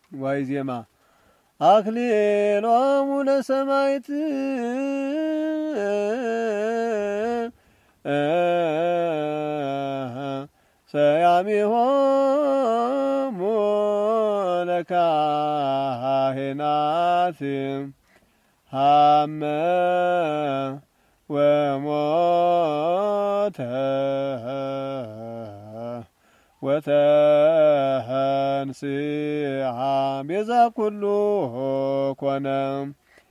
ዋይዜማ አክሊሎሙ ለሰማዕት ሰያሚሆሙ ለካህናት ሀመ ወሞተ ወተንሥአ ቤዛ ኩሉ ኮነ